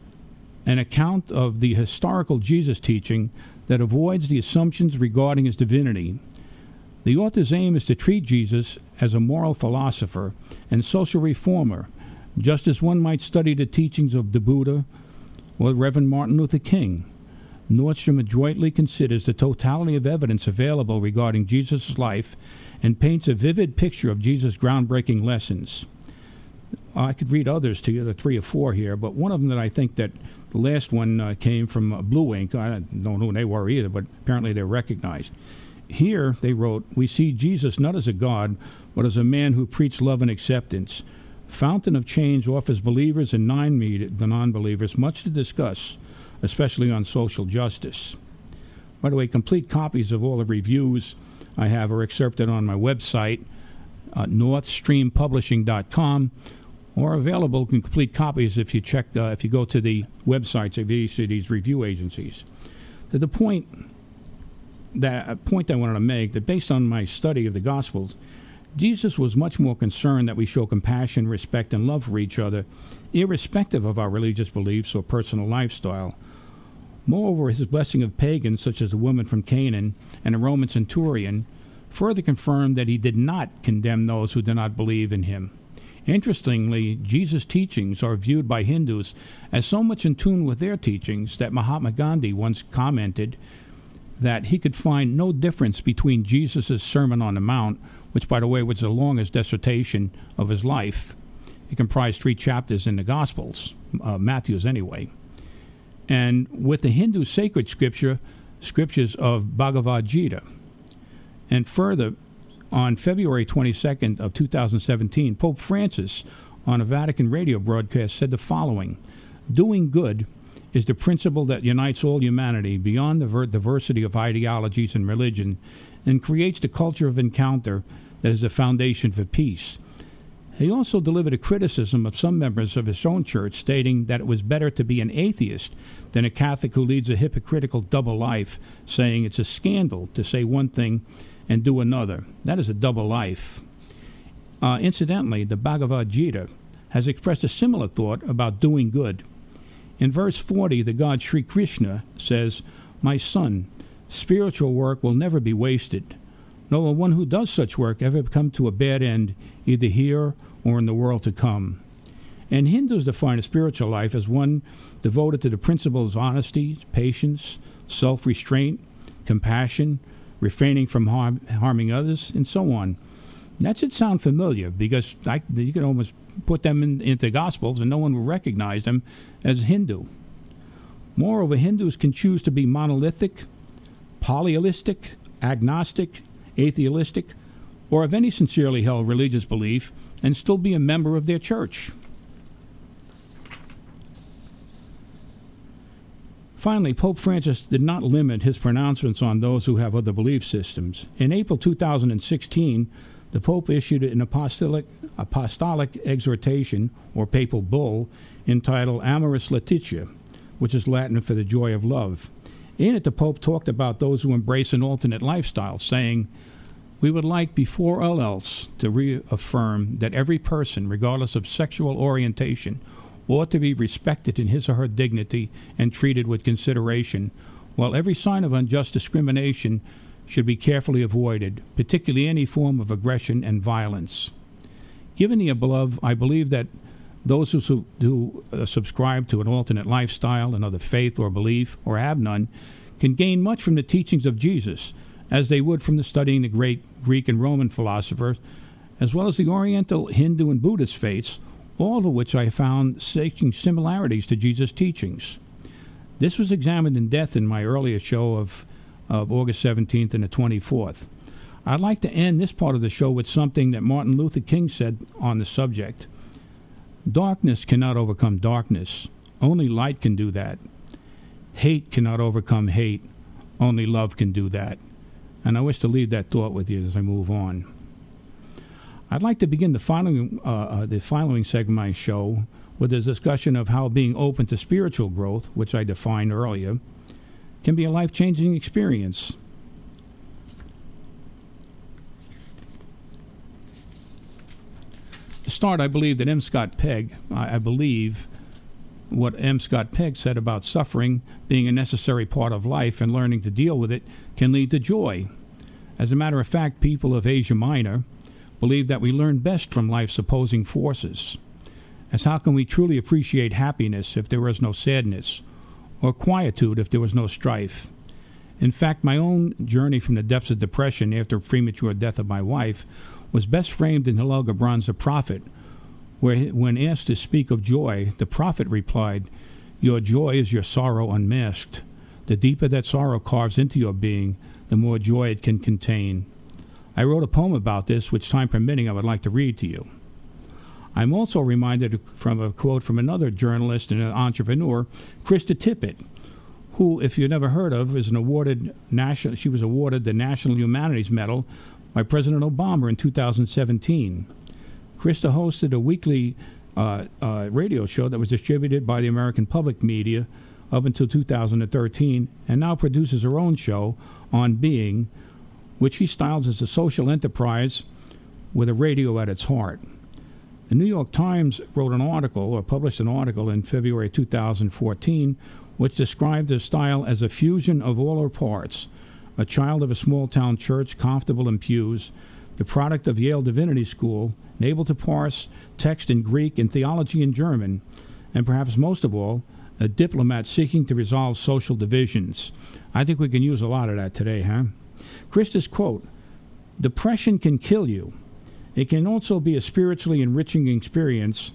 an account of the historical Jesus teaching that avoids the assumptions regarding his divinity. The author's aim is to treat Jesus as a moral philosopher and social reformer, just as one might study the teachings of the Buddha or Reverend Martin Luther King. Nordstrom adroitly considers the totality of evidence available regarding Jesus' life and paints a vivid picture of Jesus' groundbreaking lessons. I could read others to you, the three or four here, but one of them that I think that the last one uh, came from uh, Blue Ink. I don't know who they were either, but apparently they're recognized. Here, they wrote, we see Jesus not as a God, but as a man who preached love and acceptance. Fountain of Change offers believers and non-believers much to discuss, especially on social justice. By the way, complete copies of all the reviews I have are excerpted on my website, uh, north stream publishing dot com, or available in complete copies if you check uh, if you go to the websites of each of these review agencies. To the point that a point I wanted to make, that based on my study of the Gospels, Jesus was much more concerned that we show compassion, respect, and love for each other, irrespective of our religious beliefs or personal lifestyle. Moreover, his blessing of pagans, such as the woman from Canaan and a Roman centurion, further confirmed that he did not condemn those who did not believe in him. Interestingly, Jesus' teachings are viewed by Hindus as so much in tune with their teachings that Mahatma Gandhi once commented that he could find no difference between Jesus' Sermon on the Mount, which, by the way, was the longest dissertation of his life. It comprised three chapters in the Gospels, uh, Matthew's anyway, and with the Hindu sacred scripture, scriptures of Bhagavad Gita. And further, on February twenty-second of two thousand seventeen, Pope Francis, on a Vatican radio broadcast, said the following: doing good is the principle that unites all humanity beyond the ver- diversity of ideologies and religion, and creates the culture of encounter that is the foundation for peace. He also delivered a criticism of some members of his own church, stating that it was better to be an atheist than a Catholic who leads a hypocritical double life, saying it's a scandal to say one thing and do another. That is a double life. Uh, incidentally, the Bhagavad Gita has expressed a similar thought about doing good. In verse forty, the god Sri Krishna says, "My son, spiritual work will never be wasted, nor will one who does such work ever come to a bad end, either here or in the world to come." And Hindus define a spiritual life as one devoted to the principles of honesty, patience, self-restraint, compassion, refraining from harm, harming others, and so on. That should sound familiar, because I, you can almost put them in, into Gospels and no one will recognize them as Hindu. Moreover, Hindus can choose to be monolithic, polytheistic, agnostic, atheistic, or of any sincerely held religious belief, and still be a member of their church. Finally, Pope Francis did not limit his pronouncements on those who have other belief systems. In April two thousand sixteen, the Pope issued an apostolic, apostolic exhortation, or papal bull, entitled Amoris Laetitia, which is Latin for the joy of love. In it, the Pope talked about those who embrace an alternate lifestyle, saying, "We would like, before all else, to reaffirm that every person, regardless of sexual orientation, ought to be respected in his or her dignity and treated with consideration, while every sign of unjust discrimination should be carefully avoided, particularly any form of aggression and violence." Given the above, I believe that those who, su- who uh, subscribe to an alternate lifestyle, another faith or belief, or have none, can gain much from the teachings of Jesus, as they would from the studying the great Greek and Roman philosophers, as well as the Oriental, Hindu, and Buddhist faiths, all of which I found seeking similarities to Jesus' teachings. This was examined in depth in my earlier show of, of August seventeenth and the twenty-fourth. I'd like to end this part of the show with something that Martin Luther King said on the subject. "Darkness cannot overcome darkness. Only light can do that. Hate cannot overcome hate. Only love can do that." And I wish to leave that thought with you as I move on. I'd like to begin the following, uh, uh, the following segment of my show with a discussion of how being open to spiritual growth, which I defined earlier, can be a life-changing experience. To start, I believe that M. Scott Pegg, I, I believe what M. Scott Pegg said about suffering being a necessary part of life and learning to deal with it can lead to joy. As a matter of fact, people of Asia Minor believe that we learn best from life's opposing forces. As how can we truly appreciate happiness if there was no sadness, or quietude if there was no strife? In fact, my own journey from the depths of depression after the premature death of my wife was best framed in Hillel Gibran's The Prophet, where when asked to speak of joy, the prophet replied, "Your joy is your sorrow unmasked. The deeper that sorrow carves into your being, the more joy it can contain." I wrote a poem about this, which, time permitting, I would like to read to you. I'm also reminded from a quote from another journalist and an entrepreneur, Krista Tippett, who, if you've never heard of, is an awarded national. She was awarded the National Humanities Medal by President Obama in two thousand seventeen. Krista hosted a weekly uh, uh, radio show that was distributed by the American Public Media up until two thousand thirteen, and now produces her own show on Being, which she styles as a social enterprise with a radio at its heart. The New York Times wrote an article, or published an article in February two thousand fourteen, which described her style as a fusion of all her parts, a child of a small-town church comfortable in pews, the product of Yale Divinity School, and able to parse text in Greek and theology in German, and perhaps most of all, a diplomat seeking to resolve social divisions. I think we can use a lot of that today, huh? Krista's quote, "Depression can kill you. It can also be a spiritually enriching experience,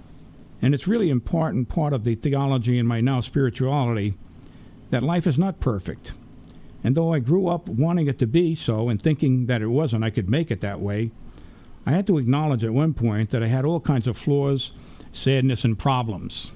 and it's really important part of the theology in my now spirituality that life is not perfect. And though I grew up wanting it to be so and thinking that it wasn't, I could make it that way, I had to acknowledge at one point that I had all kinds of flaws, sadness, and problems."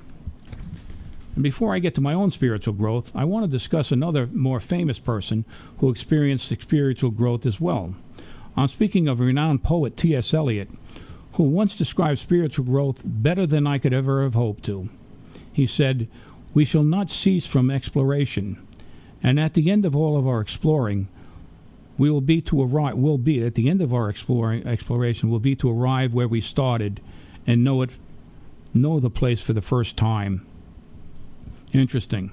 And before I get to my own spiritual growth, I want to discuss another more famous person who experienced spiritual growth as well. I'm speaking of renowned poet T S Eliot, who once described spiritual growth better than I could ever have hoped to. He said, "We shall not cease from exploration, and at the end of all of our exploring, we will be to arrive. Will be at the end of our exploring exploration will be to arrive where we started, and know it, know the place for the first time." Interesting.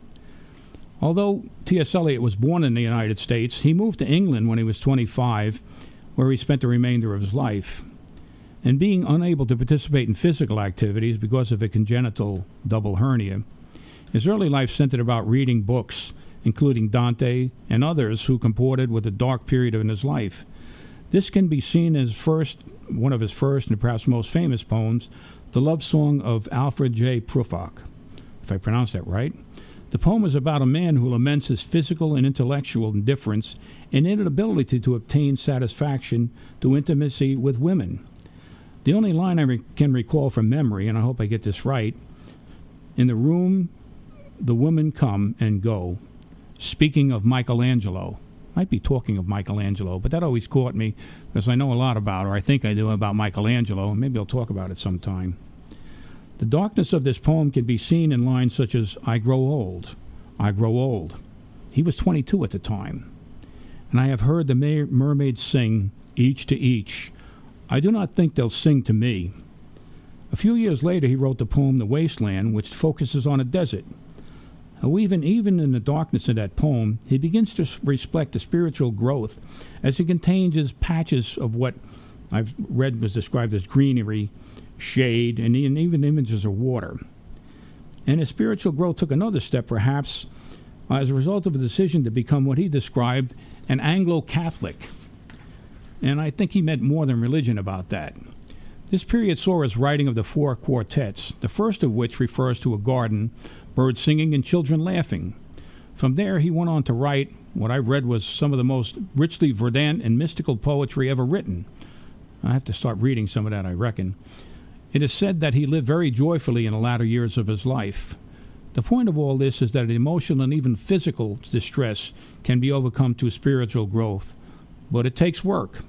Although T S Eliot was born in the United States, he moved to England when he was twenty-five, where he spent the remainder of his life. And being unable to participate in physical activities because of a congenital double hernia, his early life centered about reading books, including Dante and others who comported with a dark period in his life. This can be seen as first, one of his first and perhaps most famous poems, the love song of Alfred J. Prufrock, if I pronounced that right. The poem is about a man who laments his physical and intellectual indifference and inability to obtain satisfaction through intimacy with women. The only line I re- can recall from memory, and I hope I get this right, "In the room The Women Come and Go. Speaking of Michelangelo, might be talking of Michelangelo, but that always caught me because I know a lot about, or I think I do, about Michelangelo. Maybe I'll talk about it sometime. The darkness of this poem can be seen in lines such as, I grow old, I grow old. He was twenty-two at the time. And I have heard the mer- mermaids sing, each to each. I do not think they'll sing to me. A few years later, he wrote the poem The Wasteland, which focuses on a desert. How even, even in the darkness of that poem, he begins to reflect the spiritual growth as it contains his patches of what I've read was described as greenery, shade, and even images of water. And his spiritual growth took another step, perhaps, as a result of a decision to become what he described an Anglo-Catholic. And I think he meant more than religion about that. This period saw his writing of the four quartets, the first of which refers to a garden, birds singing, and children laughing. From there, he went on to write what I read was some of the most richly verdant and mystical poetry ever written. I have to start reading some of that, I reckon. It is said that he lived very joyfully in the latter years of his life. The point of all this is that emotional and even physical distress can be overcome to spiritual growth, but it takes work.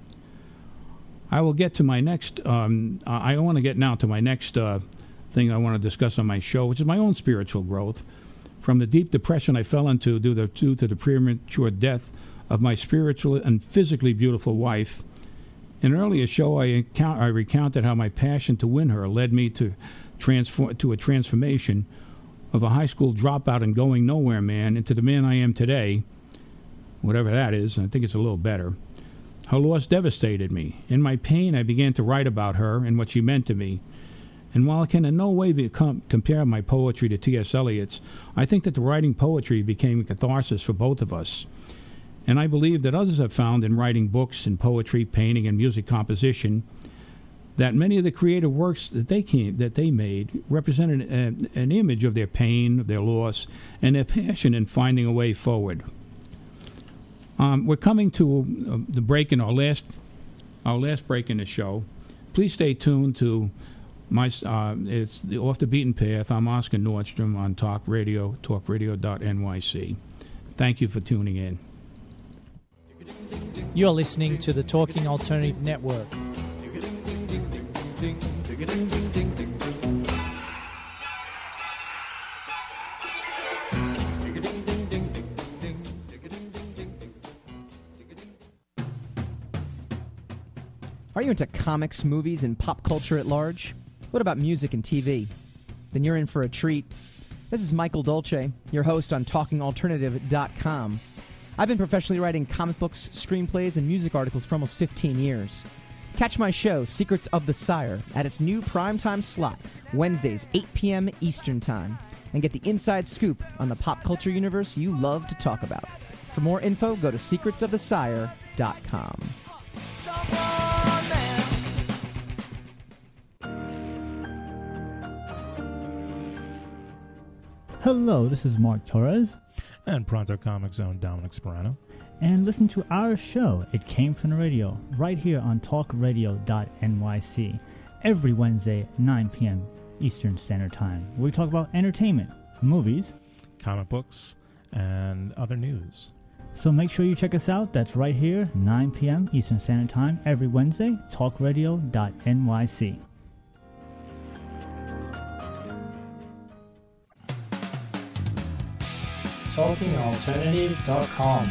I will get to my next, um, I want to get now to my next uh, thing I want to discuss on my show, which is my own spiritual growth. From the deep depression I fell into due to, due to the premature death of my spiritual and physically beautiful wife. In an earlier show, I, account, I recounted how my passion to win her led me to, transform, to a transformation of a high school dropout and going nowhere man into the man I am today, whatever that is. I think it's a little better. Her loss devastated me. In my pain, I began to write about her and what she meant to me. And while I can in no way become, compare my poetry to T S Eliot's, I think that the writing poetry became a catharsis for both of us. And I believe that others have found in writing books and poetry, painting, and music composition that many of the creative works that they came, that they made represented a, an image of their pain, of their loss, and their passion in finding a way forward. Um, we're coming to uh, the break in our last, our last break in the show. Please stay tuned to my. Uh, it's the Off the Beaten Path. I'm Oscar Nordstrom on Talk Radio, talk radio dot N Y C. Thank you for tuning in. You're listening to the Talking Alternative Network. Are you into comics, movies, and pop culture at large? What about music and T V? Then you're in for a treat. This is Michael Dolce, your host on talking alternative dot com. I've been professionally writing comic books, screenplays, and music articles for almost fifteen years. Catch my show, Secrets of the Sire, at its new primetime slot, Wednesdays, eight p.m. Eastern Time, and get the inside scoop on the pop culture universe you love to talk about. For more info, go to secrets of the sire dot com. Hello, this is Mark Torres. And Pronto Comics' own Dominic Sperano. And listen to our show, It Came From the Radio, right here on talk radio dot N Y C, every Wednesday, nine p.m. Eastern Standard Time, where we talk about entertainment, movies, comic books, and other news. So make sure you check us out. That's right here, nine p.m. Eastern Standard Time, every Wednesday, talk radio dot N Y C. talking alternative dot com.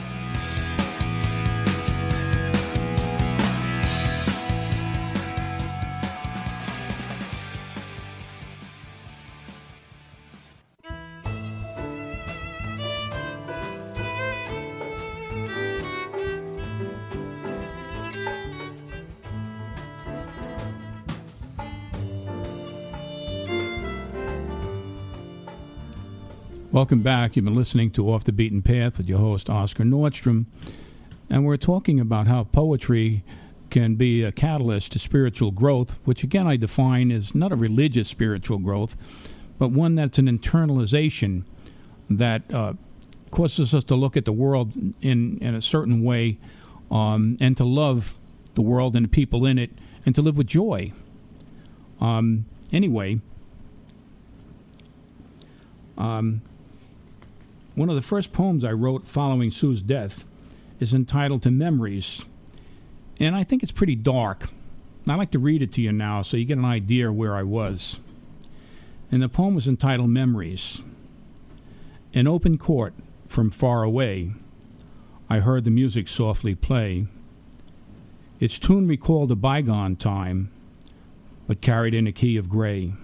Welcome back. You've been listening to Off the Beaten Path with your host, Oscar Nordstrom. And we're talking about how poetry can be a catalyst to spiritual growth, which again I define as not a religious spiritual growth, but one that's an internalization that uh, causes us to look at the world in, in a certain way um, and to love the world and the people in it and to live with joy. Um, anyway... Um, one of the first poems I wrote following Sue's death is entitled To Memories, and I think it's pretty dark. I'd like to read it to you now so you get an idea of where I was. And the poem was entitled Memories. In open court, from far away, I heard the music softly play. Its tune recalled a bygone time, but carried in a key of gray.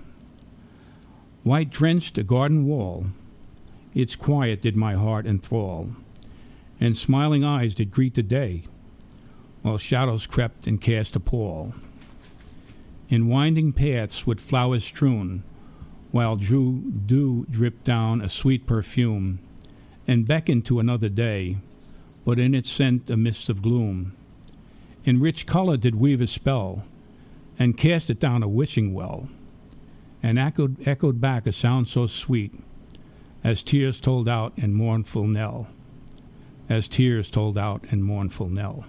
White drenched a garden wall, its quiet did my heart enthrall, and smiling eyes did greet the day, while shadows crept and cast a pall. In winding paths with flowers strewn, while dew, dew dripped down a sweet perfume, and beckoned to another day, but in its scent a mist of gloom. In rich color did weave a spell, and cast it down a wishing well, and echoed, echoed back a sound so sweet, as tears told out in mournful knell, as tears told out in mournful knell.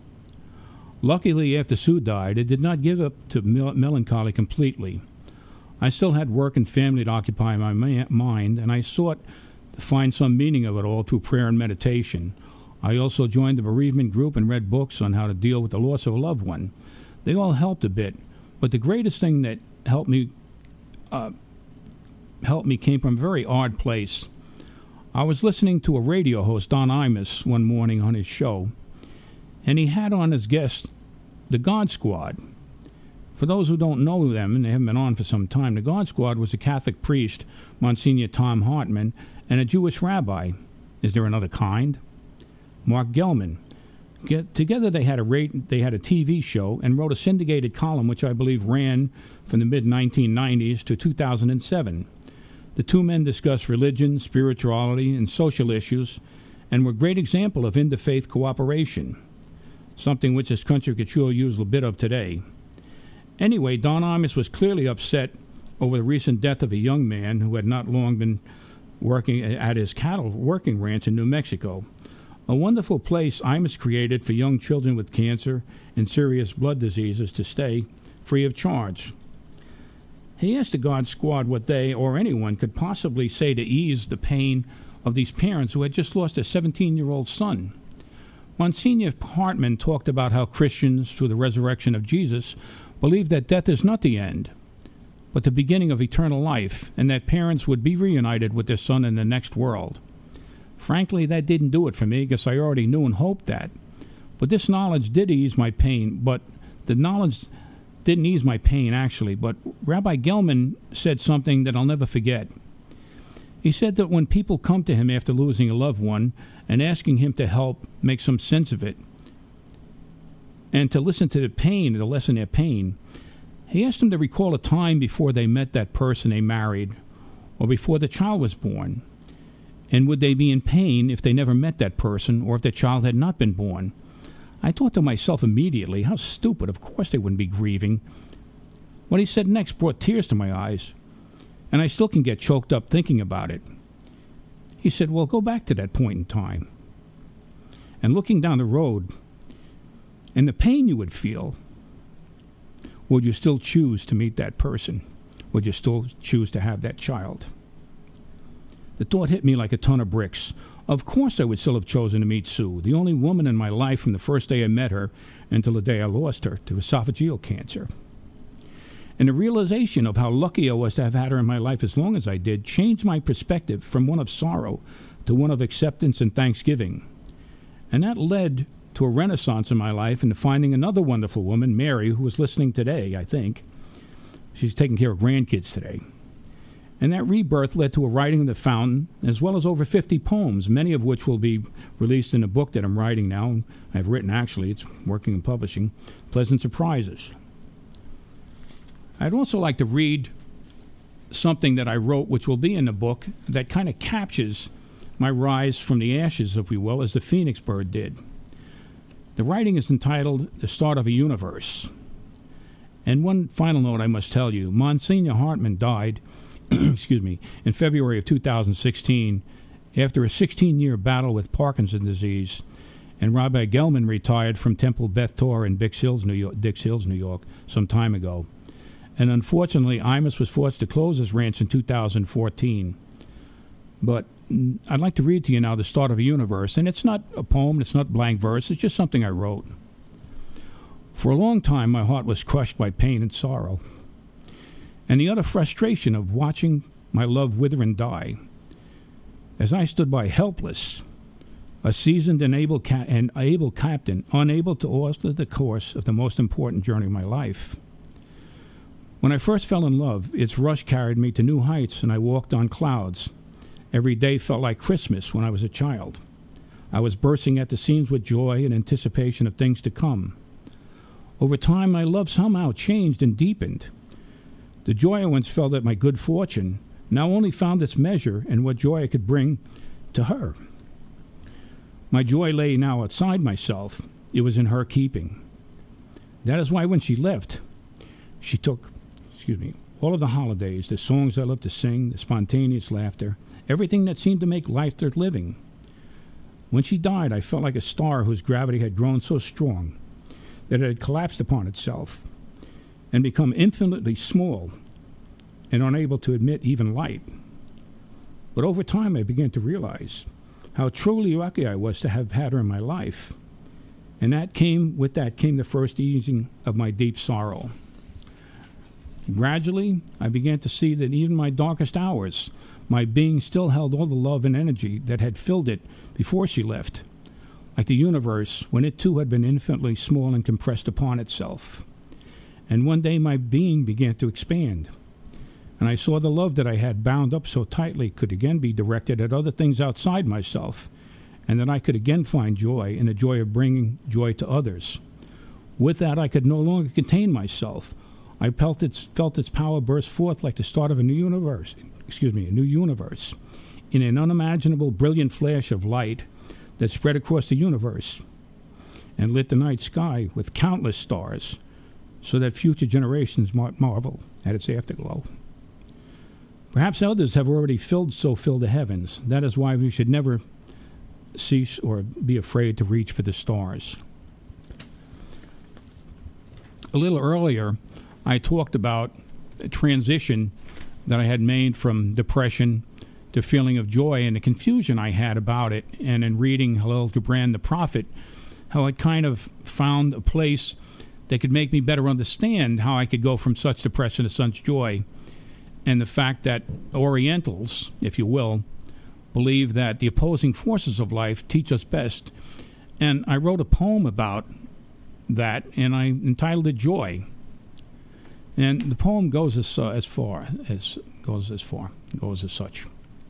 Luckily, after Sue died, it did not give up to mel- melancholy completely. I still had work and family to occupy my ma- mind, and I sought to find some meaning of it all through prayer and meditation. I also joined the bereavement group and read books on how to deal with the loss of a loved one. They all helped a bit, but the greatest thing that helped me uh, helped me came from a very odd place. I was listening to a radio host, Don Imus, one morning on his show, and he had on as guest the God Squad. For those who don't know them, and they haven't been on for some time, the God Squad was a Catholic priest, Monsignor Tom Hartman, and a Jewish rabbi. Is there another kind? Mark Gelman. Get, together they had a rate, they had a T V show and wrote a syndicated column which I believe ran from the mid nineteen nineties to two thousand seven. The two men discussed religion, spirituality, and social issues, and were a great example of interfaith cooperation, something which this country could sure use a bit of today. Anyway, Don Imus was clearly upset over the recent death of a young man who had not long been working at his cattle working ranch in New Mexico, a wonderful place Imus created for young children with cancer and serious blood diseases to stay free of charge. He asked the God Squad what they or anyone could possibly say to ease the pain of these parents who had just lost a seventeen-year-old son. Monsignor Hartman talked about how Christians, through the resurrection of Jesus, believe that death is not the end, but the beginning of eternal life, and that parents would be reunited with their son in the next world. Frankly, that didn't do it for me, because I already knew and hoped that. But this knowledge did ease my pain, but the knowledge didn't ease my pain, actually. But Rabbi Gelman said something that I'll never forget. He said that when people come to him after losing a loved one and asking him to help make some sense of it, and to listen to the pain, to lessen their pain, he asked them to recall a time before they met that person they married, or before the child was born. And would they be in pain if they never met that person, or if the child had not been born? I thought to myself immediately, how stupid, of course they wouldn't be grieving. What he said next brought tears to my eyes, and I still can get choked up thinking about it. He said, well, go back to that point in time. And looking down the road, and the pain you would feel, would you still choose to meet that person? Would you still choose to have that child? The thought hit me like a ton of bricks. Of course I would still have chosen to meet Sue, the only woman in my life from the first day I met her until the day I lost her to esophageal cancer. And the realization of how lucky I was to have had her in my life as long as I did changed my perspective from one of sorrow to one of acceptance and thanksgiving. And that led to a renaissance in my life and to finding another wonderful woman, Mary, who was listening today, I think. She's taking care of grandkids today. And that rebirth led to a writing of the fountain, as well as over fifty poems, many of which will be released in a book that I'm writing now. I've written, actually. It's working in publishing. Pleasant Surprises. I'd also like to read something that I wrote, which will be in the book, that kind of captures my rise from the ashes, if we will, as the phoenix bird did. The writing is entitled The Start of a Universe. And one final note I must tell you, Monsignor Hartman died excuse me, in February of two thousand sixteen, after a sixteen-year battle with Parkinson's disease, and Rabbi Gelman retired from Temple Beth Tor in Dix Hills, New York, Dix Hills, New York, some time ago. And unfortunately, Imus was forced to close his ranch in two thousand fourteen. But mm, I'd like to read to you now the start of a universe, and it's not a poem, it's not blank verse, it's just something I wrote. For a long time, my heart was crushed by pain and sorrow, and the utter frustration of watching my love wither and die. As I stood by helpless, a seasoned and able, ca- and able captain, unable to alter the course of the most important journey of my life. When I first fell in love, its rush carried me to new heights, and I walked on clouds. Every day felt like Christmas when I was a child. I was bursting at the seams with joy and anticipation of things to come. Over time, my love somehow changed and deepened. The joy I once felt at my good fortune now only found its measure in what joy I could bring to her. My joy lay now outside myself. It was in her keeping. That is why when she left, she took, excuse me, all of the holidays, the songs I loved to sing, the spontaneous laughter, everything that seemed to make life worth living. When she died, I felt like a star whose gravity had grown so strong that it had collapsed upon itself and become infinitely small and unable to admit even light. But over time, I began to realize how truly lucky I was to have had her in my life. And that came, with that came the first easing of my deep sorrow. Gradually, I began to see that even my darkest hours, my being still held all the love and energy that had filled it before she left, like the universe when it too had been infinitely small and compressed upon itself. And one day my being began to expand, and I saw the love that I had bound up so tightly could again be directed at other things outside myself, and that I could again find joy in the joy of bringing joy to others. With that, I could no longer contain myself. I felt its, felt its power burst forth like the start of a new universe, excuse me, a new universe, in an unimaginable, brilliant flash of light that spread across the universe and lit the night sky with countless stars, so that future generations might marvel at its afterglow. Perhaps others have already filled so filled the heavens. That is why we should never cease or be afraid to reach for the stars. A little earlier, I talked about a transition that I had made from depression to feeling of joy and the confusion I had about it. And in reading Hillel Gibran, the prophet, how I kind of found a place that could make me better understand how I could go from such depression to such joy. And the fact that Orientals, if you will, believe that the opposing forces of life teach us best. And I wrote a poem about that, and I entitled it Joy. And the poem goes as uh, as far as goes as far goes as such.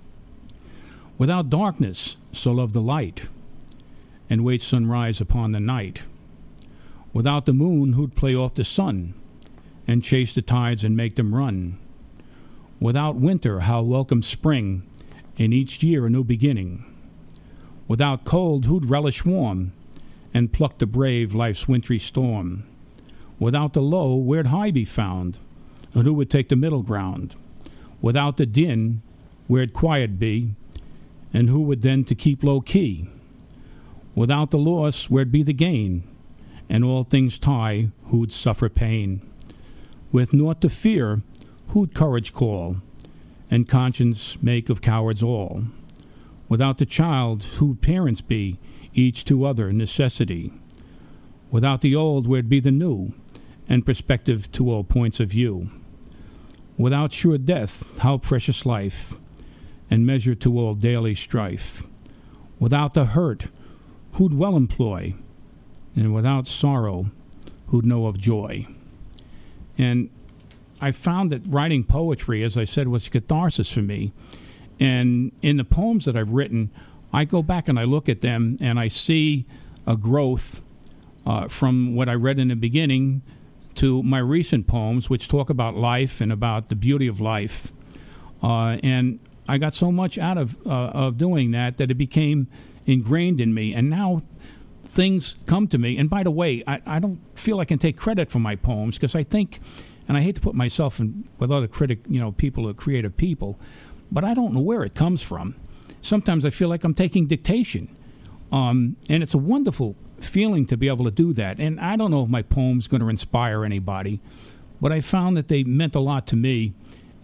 Without darkness, so love the light, and wait sunrise upon the night. Without the moon, who'd play off the sun, and chase the tides and make them run. Without winter, how welcome spring, in each year a new beginning. Without cold, who'd relish warm, and pluck the brave life's wintry storm. Without the low, where'd high be found, and who would take the middle ground? Without the din, where'd quiet be, and who would then to keep low key? Without the loss, where'd be the gain, and all things tie, who'd suffer pain? With naught to fear, who'd courage call, and conscience make of cowards all? Without the child, who'd parents be, each to other necessity? Without the old, where'd be the new, and perspective to all points of view? Without sure death, how precious life, and measure to all daily strife? Without the hurt, who'd well employ, and without sorrow, who'd know of joy? And I found that writing poetry, as I said, was catharsis for me. And in the poems that I've written, I go back and I look at them and I see a growth uh, from what I read in the beginning to my recent poems, which talk about life and about the beauty of life. Uh, and I got so much out of uh, of doing that that it became ingrained in me. And now things come to me. And by the way, I, I don't feel I can take credit for my poems because I think, and I hate to put myself in with other critic, you know, people or creative people, but I don't know where it comes from. Sometimes I feel like I'm taking dictation. Um, and it's a wonderful feeling to be able to do that. And I don't know if my poem's going to inspire anybody, but I found that they meant a lot to me.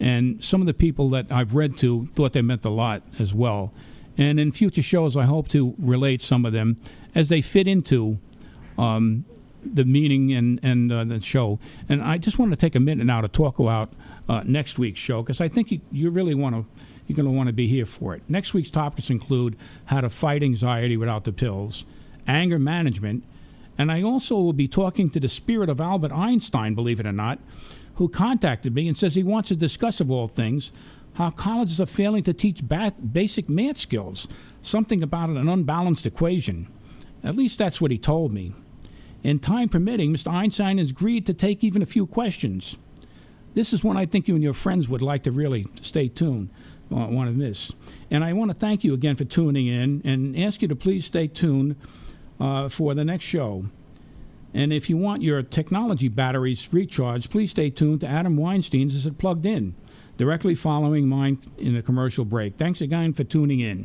And some of the people that I've read to thought they meant a lot as well. And in future shows, I hope to relate some of them as they fit into um, the meaning and, and uh, the show. And I just want to take a minute now to talk about uh, next week's show, because I think you, you really want to, you're going to want to be here for it. Next week's topics include how to fight anxiety without the pills, anger management, and I also will be talking to the spirit of Albert Einstein, believe it or not, who contacted me and says he wants to discuss, of all things, how colleges are failing to teach bath, basic math skills, something about an unbalanced equation. At least that's what he told me. In time permitting, Mister Einstein has agreed to take even a few questions. This is one I think you and your friends would like to really stay tuned, uh, want to miss. And I want to thank you again for tuning in and ask you to please stay tuned uh, for the next show. And if you want your technology batteries recharged, please stay tuned to Adam Weinstein's Is It Plugged In, directly following mine in a commercial break. Thanks again for tuning in.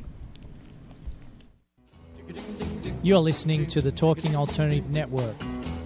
You're listening to the Talking Alternative Network.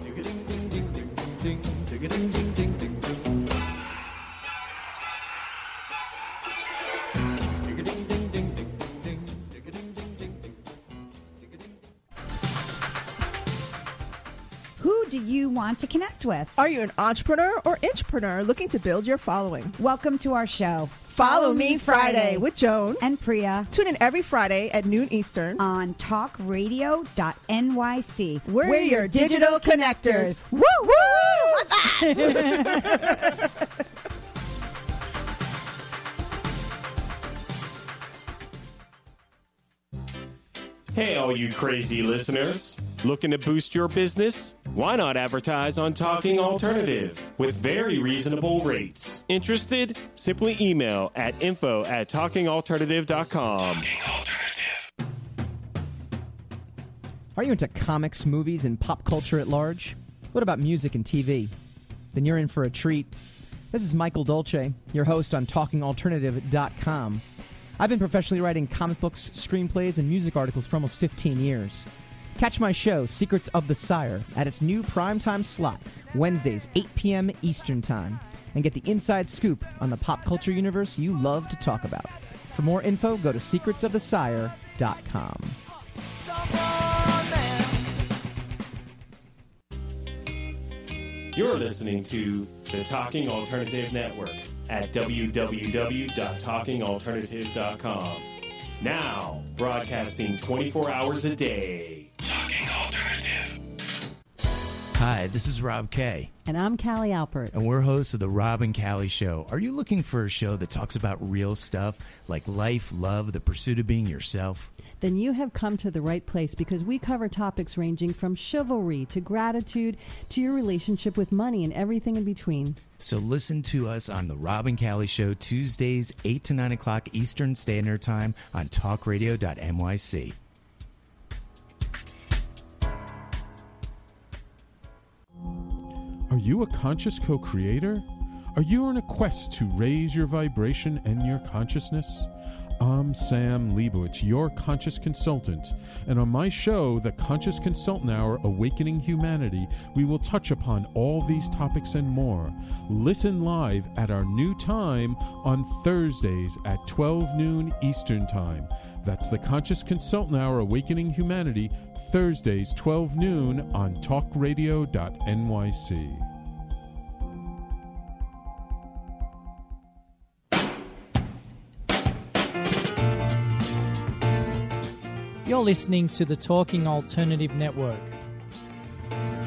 Who do you want to connect with? Are you an entrepreneur or intrapreneur looking to build your following? Welcome to our show. Follow Me Friday with Joan and Priya. Tune in every Friday at noon Eastern on talk radio dot N Y C. We're, We're your digital connectors. Woo woo! Hey, all you crazy listeners. Looking to boost your business? Why not advertise on Talking Alternative with very reasonable rates? Interested? Simply email at info at talking alternative dot com. Talking Alternative. Are you into comics, movies, and pop culture at large? What about music and T V? Then you're in for a treat. This is Michael Dolce, your host on talking alternative dot com. I've been professionally writing comic books, screenplays, and music articles for almost fifteen years. Catch my show, Secrets of the Sire, at its new primetime slot, Wednesdays, eight p.m. Eastern Time, and get the inside scoop on the pop culture universe you love to talk about. For more info, go to secrets of the sire dot com. You're listening to the Talking Alternative Network at w w w dot talking alternative dot com. Now, broadcasting twenty-four hours a day. Talking Alternative. Hi, this is Rob Kay. And I'm Callie Alpert. And we're hosts of the Rob and Callie Show. Are you looking for a show that talks about real stuff like life, love, the pursuit of being yourself? Then you have come to the right place, because we cover topics ranging from chivalry to gratitude to your relationship with money and everything in between. So listen to us on the Rob and Callie Show, Tuesdays, eight to nine o'clock Eastern Standard Time on talk radio dot N Y C. Are you a conscious co-creator? Are you on a quest to raise your vibration and your consciousness? I'm Sam Leibowitz, your conscious consultant, and on my show, The Conscious Consultant Hour, Awakening Humanity, we will touch upon all these topics and more. Listen live at our new time on Thursdays at twelve noon Eastern Time. That's The Conscious Consultant Hour, Awakening Humanity, Thursdays, twelve noon on talk radio dot N Y C. You're listening to the Talking Alternative Network.